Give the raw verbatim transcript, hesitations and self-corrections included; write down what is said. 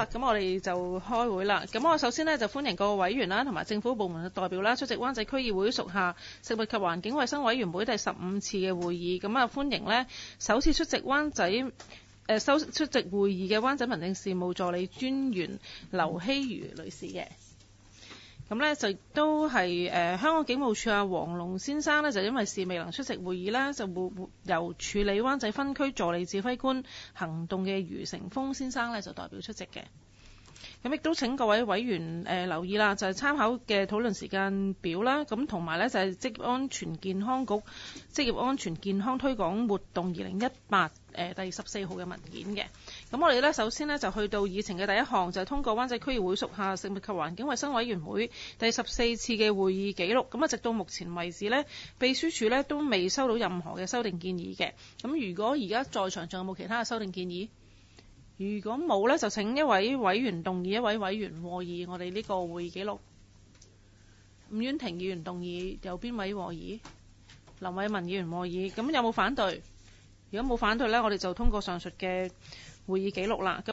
啦，咁我哋就開會啦。咁我首先呢，就歡迎各個委員啦，同埋政府部門嘅代表啦，出席灣仔區議會屬下食物及環境衛生委員會第十五次嘅會議。咁啊，歡迎呢首次出席灣仔誒收、呃、出席會議嘅灣仔民政事務助理專員劉希如女士嘅。咁呢就都係誒、呃、香港警務處啊黃龍先生呢，就因為事未能出席會議啦，就會由處理灣仔分區助理指揮官行動嘅余成峰先生呢，就代表出席嘅。咁亦都請各位委員誒、呃、留意啦，就係、是、參考嘅討論時間表啦，咁同埋呢，就係、是、職業安全健康局職業安全健康推廣活動二零一八誒第十四號嘅文件嘅。咁我哋呢，首先呢，就去到議程嘅第一項，就係、是、通過灣仔區議會屬下食物及環境衛生委員會第十四次嘅會議記錄。咁啊，直到目前為止呢，秘書處呢都未收到任何嘅修訂建議嘅。咁如果而家在場仲有冇其他嘅修訂建議？如果冇呢，就請一位委員動議，一位委員和議我哋呢個會議記錄。伍婉婷議員動議，有邊位和議？林偉文議員和議。咁有冇反對？如果冇反對呢，我哋就通過上述嘅會議記錄啦。